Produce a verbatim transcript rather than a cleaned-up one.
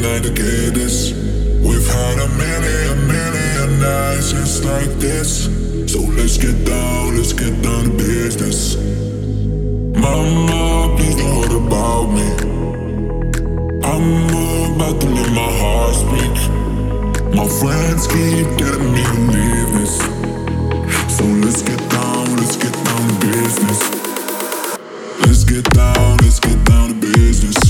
night to get this. We've had a million, million nights just like this. So let's get down, let's get down to business. Mama, please don't worry about me. I'm about to let my heart speak. My friends keep telling me to leave this. So let's get down, let's get down to business. Let's get down, let's get down to business.